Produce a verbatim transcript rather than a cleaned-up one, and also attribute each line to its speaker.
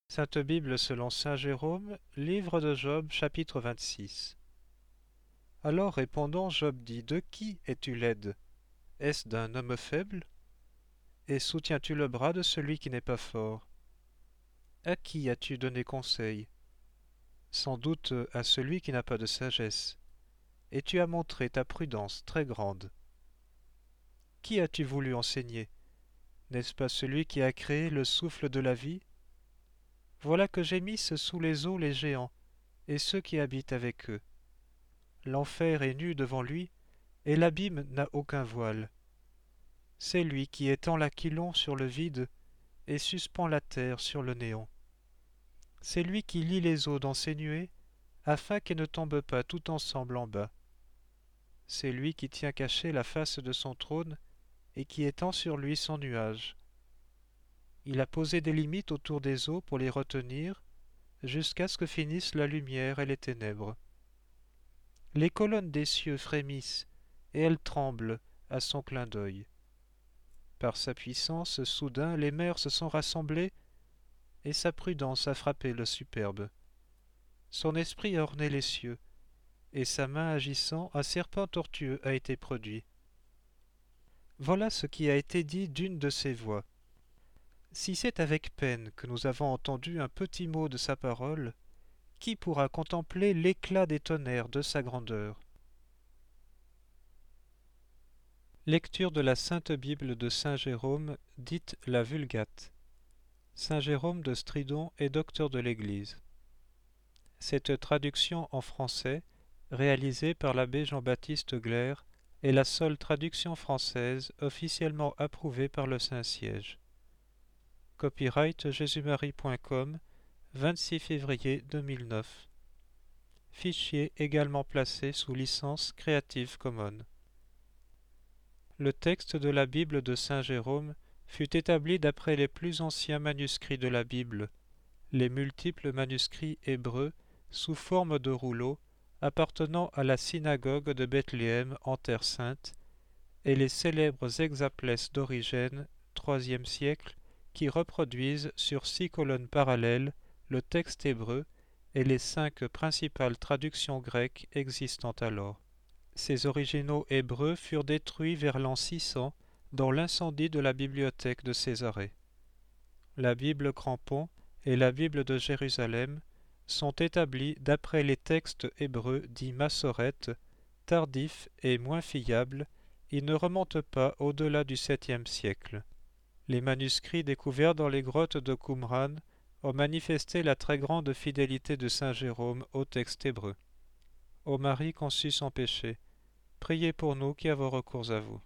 Speaker 1: Sainte Bible selon saint Jérôme, livre de Job, chapitre vingt-six. Alors répondant, Job dit: De qui es-tu l'aide? Est-ce d'un homme faible? Et soutiens-tu le bras de celui qui n'est pas fort? À qui as-tu donné conseil? Sans doute à celui qui n'a pas de sagesse. Et tu as montré ta prudence très grande. Qui as-tu voulu enseigner? N'est-ce pas celui qui a créé le souffle de la vie? Voilà que gémissent sous les eaux les géants, et ceux qui habitent avec eux. L'enfer est nu devant lui, et l'abîme n'a aucun voile. C'est lui qui étend l'aquilon sur le vide, et suspend la terre sur le néant. C'est lui qui lie les eaux dans ses nuées, afin qu'elles ne tombent pas tout ensemble en bas. C'est lui qui tient cachée la face de son trône, et qui étend sur lui son nuage. Il a posé des limites autour des eaux pour les retenir, jusqu'à ce que finissent la lumière et les ténèbres. Les colonnes des cieux frémissent, et elles tremblent à son clin d'œil. Par sa puissance, soudain, les mers se sont rassemblées, et sa prudence a frappé le superbe. Son esprit a orné les cieux, et sa main agissant, un serpent tortueux a été produit. Voilà ce qui a été dit d'une de ses voix. Si c'est avec peine que nous avons entendu un petit mot de sa parole, qui pourra contempler l'éclat des tonnerres de sa grandeur? Lecture de la Sainte Bible de saint Jérôme, dite la Vulgate. Saint Jérôme de Stridon est docteur de l'Église. Cette traduction en français, réalisée par l'abbé Jean-Baptiste Glaire, est la seule traduction française officiellement approuvée par le Saint-Siège. Copyright jésus-marie point com, vingt-six février deux mille neuf. Fichier également placé sous licence Creative Commons. Le texte de la Bible de saint Jérôme fut établi d'après les plus anciens manuscrits de la Bible, les multiples manuscrits hébreux sous forme de rouleaux appartenant à la synagogue de Bethléem en Terre sainte, et les célèbres hexaplès d'Origène, troisième siècle, qui reproduisent sur six colonnes parallèles le texte hébreu et les cinq principales traductions grecques existant alors. Ces originaux hébreux furent détruits vers l'an six cents dans l'incendie de la bibliothèque de Césarée. La Bible Crampon et la Bible de Jérusalem sont établis d'après les textes hébreux dits massorètes, tardifs et moins fiables. Ils ne remontent pas au-delà du septième siècle. Les manuscrits découverts dans les grottes de Qumran ont manifesté la très grande fidélité de saint Jérôme au texte hébreu. Ô Marie conçue sans péché, priez pour nous qui avons recours à vous.